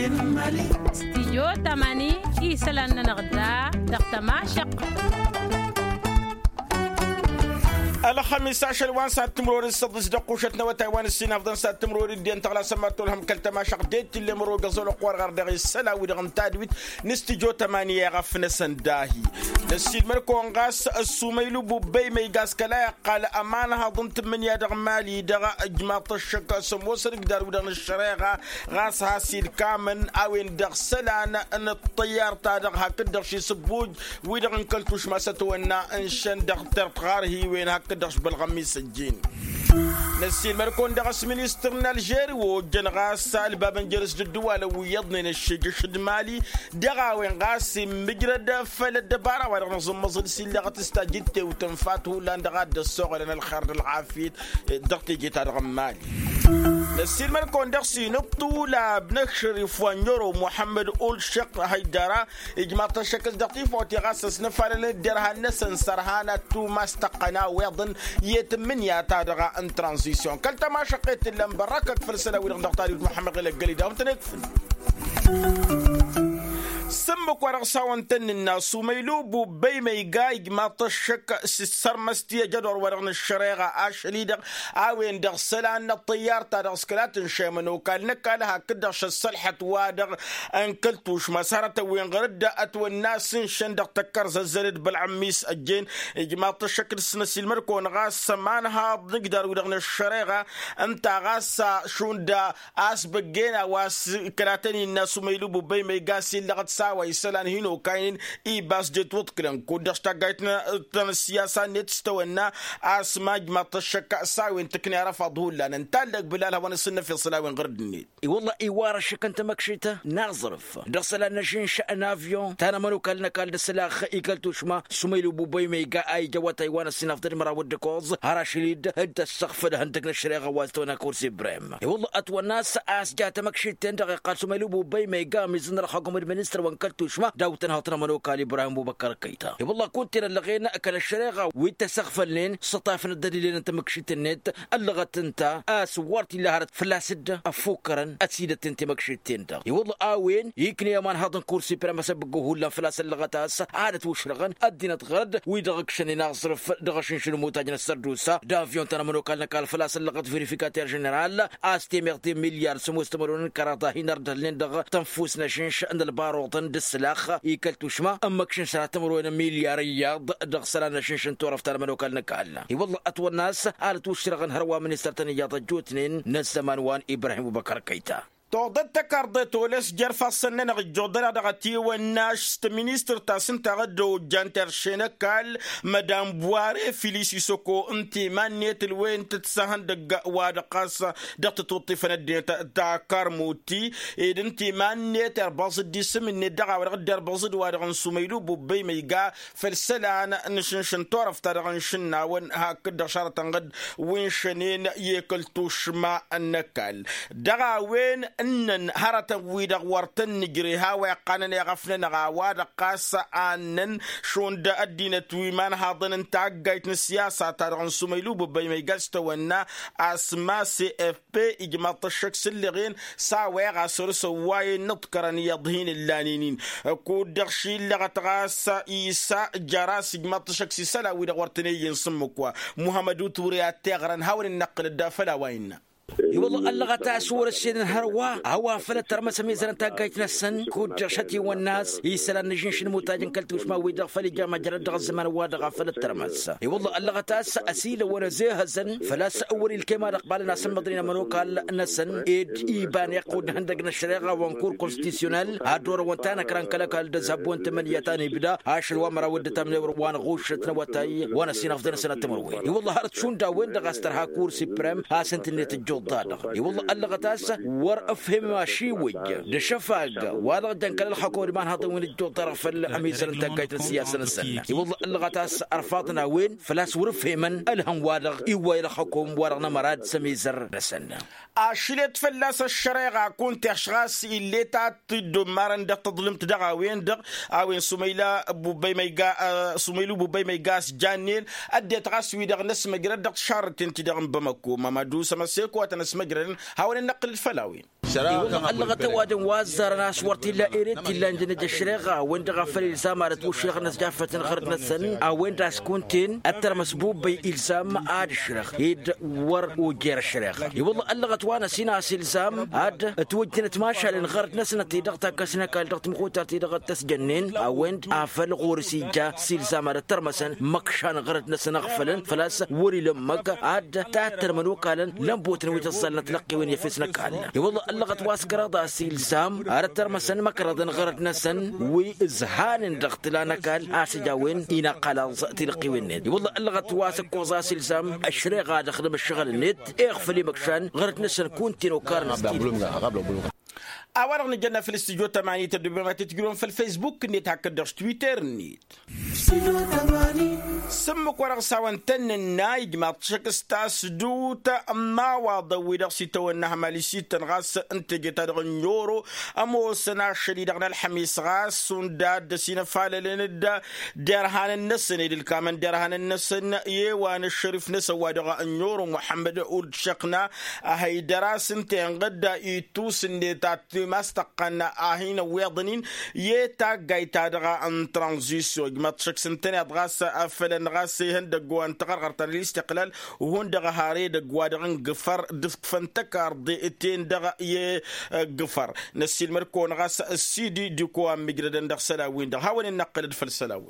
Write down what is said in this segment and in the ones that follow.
استيو تماني إيسلان نغدا دقتماشق الخميس 10 وان ساعة تمرور السادس دقوشتنا وتايوان السين أفضل ساعة تمرور الدين تغلا سمات لهم كلتما شقديت اللي مرور قزول قوار غردغي السلا ودغم تادويت نستيجو تمانية غفنا سنداهي نسيل مركو غاس السوميلو بوبي ميغاس كلا قال أمانها ضمت من يدغ مالي دغا أجماط الشكا سموسر قدار ودغن الشريغة غاس هاسيل كامن أوين دغ سلان أن الطيار تادغ هكدغ شي سبوج ودغن كلتوش ما ستونا انشان دغ ترتغار هي وين هكدغش بالغميس الجين نسيل مركون دغس منيسترنا الجيري وجن غاس البابن جرس الدوالة ويضنين الشجش مالي دغا وين غاس مجرد فلد دبارة ورغنظم مصر سيلا غتستاجدت وتنفاته لان دغا السوغ لنا الخرد العافيت دغتي جيت مالي نسيل مركون دغسي نبطولة بنكشر فوانيورو محمد أول شق هيدارا إجماع تشكل دقيق فوتي غاسس نفر لدرها نسن سرهانا تو ماستقنا ويضن يتمن ياتادغا ان ترانزيسيون كلتا ما شقيت اللي مبركك فرسنا ويرغن دقتاري محمد غير القلي داوم تنكفل سمك ورغساون تن الناس وميلو بوبي ميغاي ما تشك سرمستي جدور ورغن الشريغة اشليدغ اوين دغ سلان الطيار تادغ سكلات نشيمنو كان نكالها كدغش الصلحة وادغ انكلتوش مسارة وين غرد اتو الناس نشندغ تكر زلزلد بالعميس الجين ما تشك السنسي المركون غاس مانها نقدر ورغن الشريغة انت غاس شوندا اسبقينا واس كلاتني الناس وميلو بوبي ميغاسي لغت ساوي سلان هينو كاين اي باس دي توتكلن كودش تاغايتنا تن السياسه نتستونا اسماج ما تشك ساوي تكني رفضه لنا نتلق بلالها ونسن في صلاوي غردني اي والله اي وارش كنت مكشيته نظرف دخل نجين شان افيون تانا منو كلنا كال السلاخ ايكلتوش ما سميلو بوبي ميغا اي جوا تايوان السنافدر مرا ود كوز هراشليد انت السقف ده عندك الشريغه والتونا كرسي بريم اي والله اتو الناس اس جات مكشيته دقيقه سميلو بوبي ميغا ميزن رخاكم المينستر وانكلتوش ما داوتن هاتنا منو كالي ابراهيم ابو بكر كيتا والله كنت لغينا اكل الشريغه ويتسخف لين سطافن الدليل انت مكشيت النت اللغت انت اسورتي لهرت فلاسد افوكرن اسيده انت مكشيت انت والله اوين يكني يا مان هذا كرسي برا مسبقه ولا فلاس اللغتاس عادت وشرغن ادينا تغرد ويدغكشني ناصرف دغشن شنو موتاجنا السردوسا دافيون تنا منو كال فلاس اللغت فيريفيكاتير جنرال استيمرتي مليار سموستمرون كراتا هينرد لين دغ تنفوسنا شنش عند الباروطن دسلاخ يكلتو شما امك شن سنه تمرون ملياريه دغ سلانا شنشن تورف ترى منو كلنا كالنا والله اطول الناس قالت وشرغن هروا من استرتنيا جوتنين نسمان وان ابراهيم ابو بكر كيتا توضت كاردتو لس جرفا سنن الجودرا دغتي والناش مينستر تاسن تغدو جانتر شينكال مدام بواري فيليسي سوكو انتي مانيت الوين تتسهن دغ وادقاس دغت توطي فندي تا كارموتي انتي مانيت رباص دي سمن دغا ودغ بوزد وادغن سميلو بوبي ميغا فلسلان نشنشن تورف تدغن شنا ون هكذا شرطن غد وين شنين يكلتوش ما النكال دغا وين ان هرتا ويدا ورتن نجري هاوي قانن يغفن نغاواد قاسا انن شون دا الدين تويمان هاضن انتاقايت نسياسة تارغن سميلو بباي ميقاستو ونا اسما سي اف بي اجماط الشكس اللي غين ساوي غاسر سواي نطكرن يضهين اللانينين كود دغشي اللي غتغاسا ايسا جراس اجماط الشكس سلا ويدا ورتني ينصمكوا محمدو توريات تغرن هاول النقل الدافلا وين والله اللغة سور السين هروا هوا فلت ترى مسمي زين تاقيت نسن كود شتي والناس يسال نجيش المتاجن كلتوش ما ويدغ فلي جامع جرد الزمان وادغ فلت ترمس والله اللغة اسيل ورزيها زن فلا سأول الكلمة قبل ناس مدرين منو قال نسن ايبان يقود عندنا الشريعة وانكور كونستيتيونال هادور وانتانا كران كلا قال دزاب وانت من يتاني بدا عاش الوامر ودتا من وان غوش تنوتاي وانا سين افضل سنه تمروي والله هرت شون دا وين دغسترها كورسي بريم هاسنت النت والله اللغتاس ور افهم ماشي وج دشفاق وهذا دنكل الحكومه ما هذا وين الجو طرف الاميزن تاقيت السياسه السنه والله اللغتاس ارفاطنا وين فلاس ورفهمن الهم وادغ ايوا الحكومه ورنا مراد سميزر السنه اشلت فلاس الشريعه كنت اشخاص اللي تدمرن دق تظلم تدغا وين دغ اوين سميلا بوبي ميغا سميلو بوبي ميغاس جانيل اديت غاس ويدغ نس مجرد دق شارت انت دغ بمكو مامادو سمسيكو تنس مجرن هاول النقل الفلاوين اللغة وادن وازر ناس ورتي لا إيريت إلا نجنج الشريغة وين غفل إلزام على توشيغ ناس جافة خرجنا السن أو وين راس كونتين أتر مسبوب بإلزام عاد الشريغ يد ور وجير الشريغ والله اللغة وانا سيناس إلزام عاد توجنا تماشى لنخرج ناس نتي ضغط كسنا كال ضغط مخوتة تي ضغط تسجنين أو وين عفل غورسي جا سيلزام على ترمسن مكشان غرد ناس نغفلن فلاس وري لمك عاد تاتر منو كالن لمبوتن ويتصل نتلقي وين يفسنا كالنا والله اللغة واسكرا دا سيلزام على ترمسن مكردن غرد نسن وإزهان ضغط لا نكال عسجاوين إنا قال تلقي وين والله اللغة واسك وزا سيلزام الشريغ هذا خدم الشغل النت اغفلي مكشان غرد نسن كونتين وكارن أورغ نجنا في الاستديو 8 تدبر ما تتقولون في الفيسبوك نيت هكذا تويتر نيت سمك ورغ سوان تن النايج ما تشك ستاس دوتا ما واضوي دغسي تو انها ماليسي تنغاس انت جيت يورو امو سنا شديد غنا الحميس غاس سنداد دسينا فاللين درهان النسن الكامن درهان النسن يوان الشريف نسوا دغ يورو محمد اول شقنا هي دراس انت غدا يتوس نيتا ماستقنا اهين ويضنين يتا جايتا دغا ان ترانزيسيون ما تشك سنتين غاس افلن غاس هندغو ان تقرقرت الاستقلال وهون دغا هاري دغوا دغن غفر دفنتكار دي اتين دغا ي غفر نسيل مركون غاس السيدي ديكو ميغردن دغ سلاوين دغ هاون النقل في السلاوي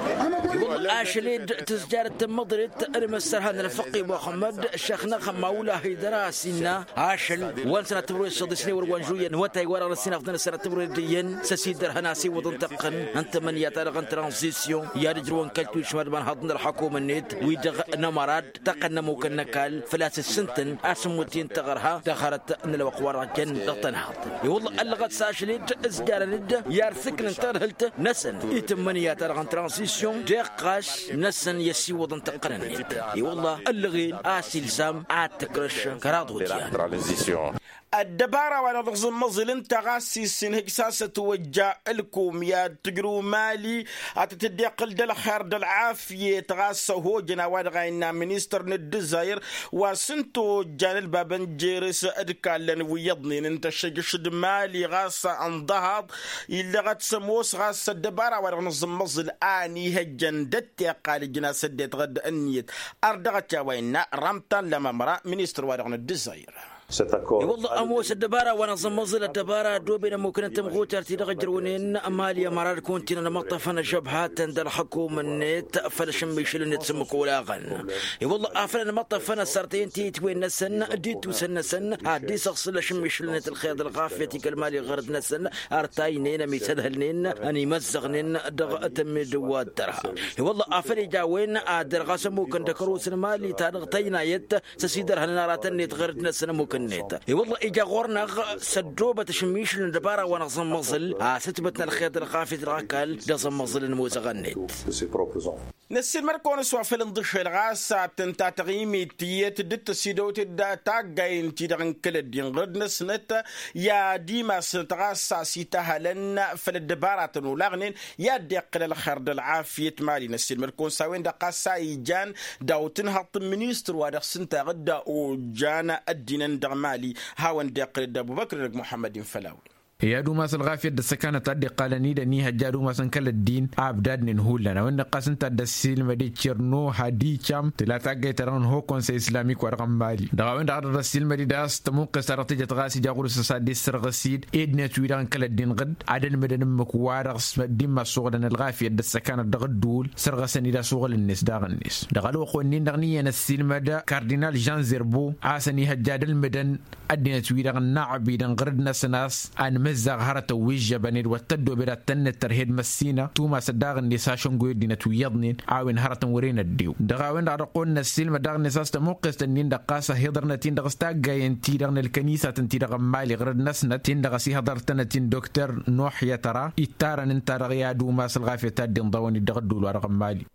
اشليد تسجارة مضرت رمسر هذا الفقي محمد شيخنا خماولا هيدراسنا عاشل وانسنا تبروي الصدسني ورغوانجويا نوتاي ورا السنه افضل سنه تبروي ديين سسيدر هناسي وضنتقن انت من يتارغن ترانزيسيون يا رجلون كلتو شمال من هضن الحكومه النت ويدغ نمراد تقنمو كنكال فلاس السنتن اسموتين تغرها دخلت ان الوقوار جن ضطنها والله اللغه ساشليد ازجار ند يارثكن ترهلت نسن يتمن يتارغن ترانزيسيون دقاش نسن يسي وضنتقن النت والله اللغين اسلسام اتكرش كرادو ترانزيسيون الدبارة وانا نغزم مظل انت غاسي سنهج ساسة توجه لكم يا تقروا مالي اتتدقل دل خير دل عافية تغاسة هو جنواد غاينا منيستر ندزاير وسنتو جان البابن جيرس ادكالن ويضنين انت شجشد مالي غاسة انضهض اللي غتسموس غاسة الدبارة وانا نغزم مظل اني هجن دتي قال جناسة ديت غد انيت اردغت وينا رمتان لما مرا منيستر وانا ندزاير والله أموس الدبارة وانا زمزل الدبارة دوبنا ممكن تمغوت ارتداء جرونين أماليا مرار كنتين نمطفنا شبهات عند الحكومة النت فلشم بيشل النت سمك ولا غن والله أفلنا نمطفنا سرتين تيت وين نسن ديت وسن هادي شخص لشم بيشل النت الخيط الغافية كالمالي غرد نسن أرتاينين ميتدهلنين أني مزغنين دغ أتمد وادرها والله أفلي جاوين أدر غاسم ممكن دكروس المالي تارغتينا يت سسيدر هناراتني تغرد نسن ممكن النت والله إجا غورنا سدوبة تشميش للدبارة وانا زمزل ستبتنا الخيط الخافي تراكل دا زمزل الموسغ النت نسير مركون سوا في الانضش الغاسة تنتا تغيمي تيت دت سيدوت دا تاقاين تيدغن كل الدين غرد نسنت يا ديما سنتغاسة سيتاها لنا في الدبارة تنولاغنين يا ديقل الخرد العافية مالي نسير مركون ساوين دا قاسا يجان داوتنها منيستر وادخ سنتا غدا وجانا الدين مالي هاون ديقل أبو بكر محمد فلاوي يا دوما الغافية السكانة تدي قالني دني هجادو ما سنكل الدين عبداد نهول لنا وإن قاسن تدسيل مدي تشرنو هادي كم تلاتا جيتران هو كونسي إسلامي كورغم مالي دعوين دعوة الرسيل مدي داس تموق سرطيجة غاسي جاغور سسادي سرغسيد إدنا تويران كل الدين غد عدن مدن مكوارغ ديما صغلنا الغافية السكانة دغد دول سرغسني دا صغل الناس داغ الناس دغلو قوانين دغنية نسيل مدى كاردينال جان زيربو عاسني هجاد المدن أدنا تويران نعبي دنغرد ناس أن مزاغ هرتا ويجا بنير وتدو برا تن الترهيد مسينا توما صداغ النساشون قوي دينا تويضنين عاوين هرتا ورين الديو دغاوين دعرقون السلم داغ النساس تموقس تنين دقاسة هيدرنا تين دغستاق جاين تيرغن الكنيسة تنتيرغ مالي غرد نسنا تين دغسي هدرتنا تين دكتور نوح يترى اتارن انتار غيادو ماس الغافية تادين ضواني دغدو الورغ مالي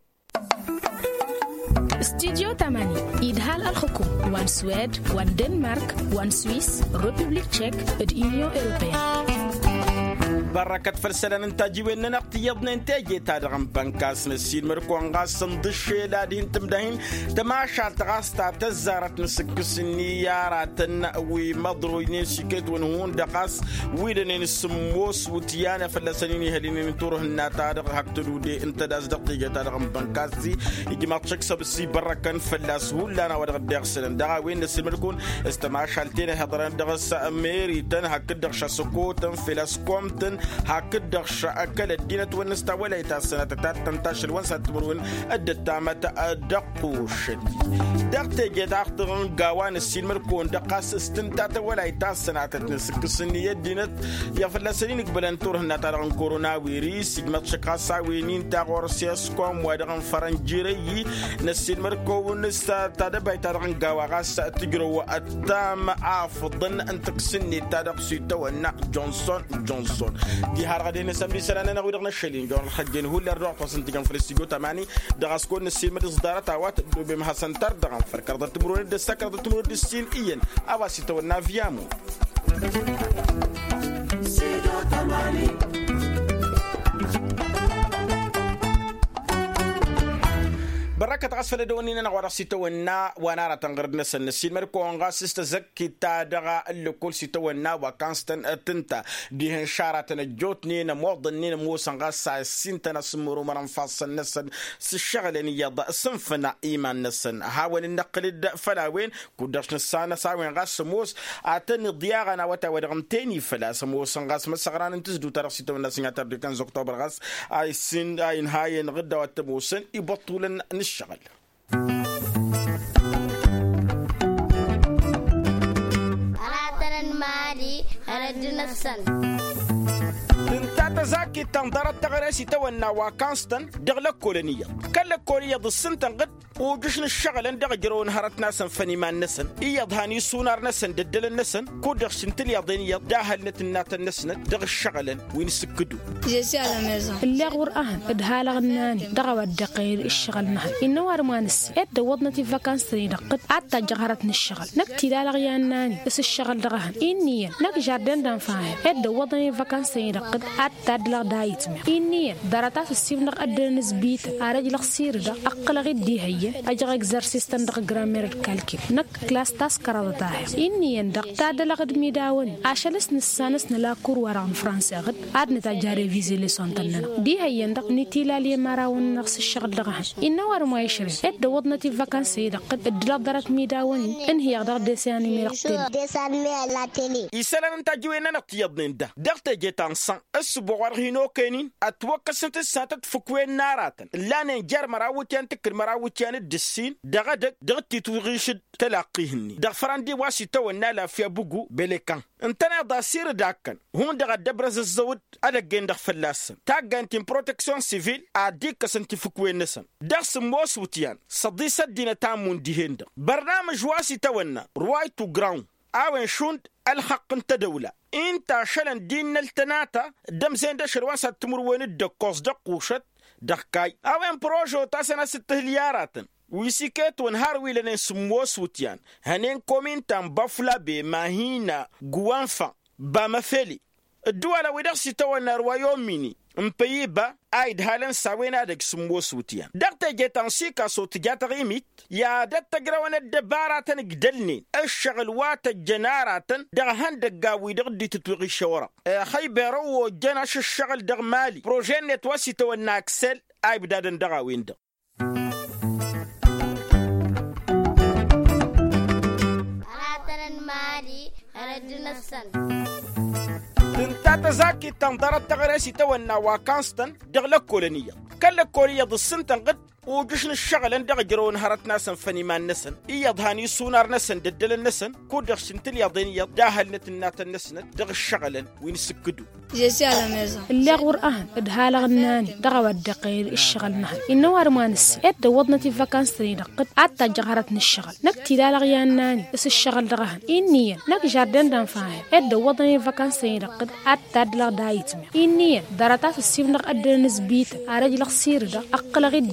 استديو 8 إدهال الحكوم وان سويد وان دنمارك وان سويس ريبوبليك تشيك اليونيون أوروبية بركة فلسلان انتاجي وين نقتيضنا انتاجي تادغم بنكاس نسين مركوان غاس صندشي لادين تمدهين تماشا تغاستا تزارت نسكسني ياراتن ومضروينين شكيت ونهون دقاس ويدنين السموس وتيانا فلسليني هلينين تورهن تادغ هكتلودي انت داز دقيقة تادغم بنكاسي يجي ما تشكسا بسي بركة فلاس هولانا ودغ سلان دغا وين نسين مركون استماشا التين هضران دغس اميري تن هكدغ شاسوكوتن فلاسكومتن هكذا أكل الدين ونستا ولا يتسنى تنتشر ونسا تمرون الدتامة دقوش دقت جد أخطرن قوان السين مركون دقاس استنتات ولا يتسنى تنسك السنية دينت يا فلسطين قبلن تورهن تارن كورونا ويريس يجمع شقاسا وينين تاغور سياسكم ودغن فرنجيري نسين مركون نستا تدبي تارن قواغاس تجرو التام عافضن أن تكسني تدقسي تونا جونسون دي هارغدين سامي سنانا نغير نشلين جون الخجين هو اللي الروح وسنتيكم في الاستيو تماني دغاسكون السين مد صدارات اوات بما سنتر دغم فركر تمرون دسكر تمرون السين اين اواسي تو نافيامو سيدو تماني بركة غسل دونينا نغوار سيتونا ونارا تنغردنا سنسين مركون غاسست زكي تادغا اللي كل سيتونا وكانستن تنتا ديهن شارة نجوتنين موضنين موسن غاسا سنتنا سمرو مرنفاصل نسن سشغلين يضا سنفنا إيمان نسن هاون النقل فلاوين كودرش نسانا ساوين غاس موس عتن ضياغنا وتاودغمتيني فلا سموسن غاس مسغران انتزدو تارغ سيتونا سنغاتر دي كان زوكتوبر غاس اي سن اين هاين غدا واتموسن يبطولن الشغل تنتا زاكي تنظرت تغريسي تونا وكانستن دغلا كولونية كلا كولونية ضسنتن قد وجشن الشغل دغ جرون هرت ناسن فني ما نسن يضهاني سونار نسن ددل النسن كودغ شنتل يضيني داهل نتنات النسن دغ الشغل وين سكدو جيسي على ميزان اللي غور اهن ادهال غناني دغ ودقير الشغل نهل انه وارمانس اد وضنتي فاكانستني دقت عتا جهرتني الشغل نكتي لا لغياناني اس الشغل دغهن اني نك جاردن دان فاهم اد وضني فاكانستني دقت عتا دلغ دايتم اني دراتات السيفن قد نسبيت ارجل خسير دا اقل غدي هي أجرى إكزرسيس تندق جرامير الكالكيل نك كلاس تاسكرا تاعي إني يندق تعدل غد ميداون عشلس نسانس نلاكور وران فرنسا غد عاد نتاجاري فيزي لسون تننا دي هي يندق نتيلا لي مراون نقص الشغل لغهن إنه ورما يشري إد وضنتي فاكانسي دقت إدلاب درات ميداون إن هي غدار ديساني ميرقتين ديساني على تيلي يسالن نتاجوين نقتيضن ده دقت جيتان سان السبوغار هينو كينين أتوقع سنت ساتت فكوين ناراتن لا نجار مراوتيان تكر مراوتيان السين دغدك دغتي توغيشد تلاقيهني دغ فراندي واسي تونا لا في بوغو بليكان انتنا داسير داكن هون دغ دبرز الزود على جندخ فلاس تاغانتين بروتكسيون سيفيل اديك سنتيفيكوين نسن دغ سموس وتيان صدي سدينا تامون ديهند برنامج واسي تونا روايتو جراوند اوين شوند الحق انت دولة انت شلن دين التناتا دم زين دشرواسا تمر وين الدكوس دقوشت دقاي اوين بروجو تاسنا 6 مليارات ويسيكت ونهار ويلن سموس وتيان هنين كومين تام بافلا بماهينا غوانفا بامفلي الدولة ودرسي تونا روايوميني مبيبا ايد هالن ساوينا دك سموس وتيان دقت جيتان سيكا صوت جات غيميت يا دت جراون الدبارات نقدلني الشغل وات الجنارات دغهن دقاوي دغدي تتوغي الشورى خيبرو جناش الشغل دغ مالي بروجين نتواسي تونا اكسل اي بدادن دغاوين دغ تنتا زاكي تنظرت تغريسي تونا وكانستن دغلا كولونية كلا كولونية ضسنتن قد وجشن الشغل دغ جرون هرت ناسن فني ما نسن يضهاني سونار نسن ددل النسن كودغ شنتل يضيني داهل نتنات النسن دغ الشغل وين سكدو جيسي على ميزان اللي غور اهن ادهال غناني دغ ودقير الشغل نهل انه وارمانس اد وضنتي فاكانستني دقت عتا جهرتني الشغل نكتي لا لغياناني اس الشغل دغهن اني نك جاردن دان فاهم اد وضني فاكانستني دقت عتا دلغ دايتم اني دراتات السيفن قد نسبيت ارجل خسير دا اقل غدي هي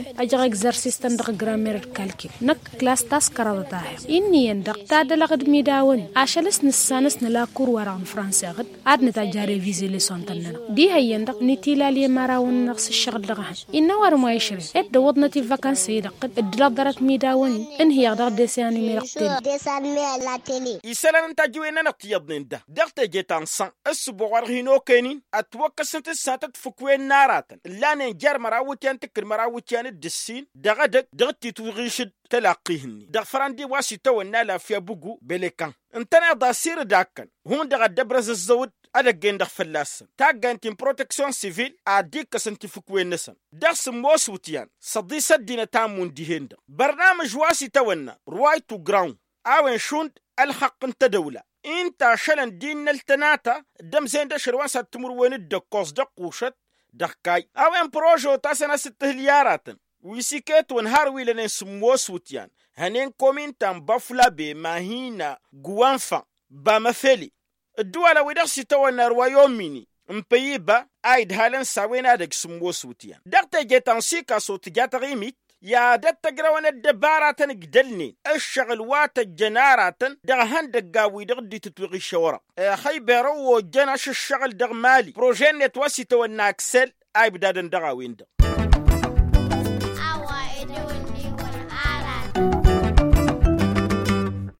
أجا إكزرسيس تندق جرامير الكالكي نك كلاس تاس كرادتاه إني يندق تادلغد ميداون عشلس نسانس نلا كور وران فرنسا غد عاد نتاجاري فيزي لسون تننا دي هي يندق نتيلا لي مراون نقص الشغل لغهن إنه ورما يشري إد وضنتي فاكانسي دقد إدرادرت ميداون إن هي غدق ديساني ميرقتين ديسان مي لا تيلي يسالن انت جوينا نقيضن ده دغت جيتان سان اسبوع هينو كينين اتوكسنت ساتت فكوين ناراتن لا نجار مراوتيان تكر مراوتيان الدسين دغت توغيش تلاقيهني دغ فراندي واسي تونا لا في بوغو بليكان انتنا داسير داكن هون دغ دبرز الزود ada genda fallas ta gantin protection civil a dik santi fukwe nasan das mos wutian sadi sadina tamun dihenda barnamij wasi tawanna right to ground awen shund الحق انت دولة انت شلن دين التناتا دم زين دا شروان ساتمر وين الدقوص دقوشت دقاي اوين بروجو تاسنا 6 مليارات ويسيكيت ونهاروي لنين سموس وتيان هنين كومين تام بافلا بماهينا غوانفا بامفلي الدولة ودرسي توانا روايوميني مبيبا ايد هالن ساوينا دك سموس وتيان دقتا جيتان سيكا صوت جات غيميت يا دت تقرون الدبارة قدلني الشغل وات الجنارة دغهن دقاوي دغدي تتوغي الشورى خيبرو جناش الشغل دغ مالي بروجين يتوسي تو الناكسل اي بدادن دغاوين دغ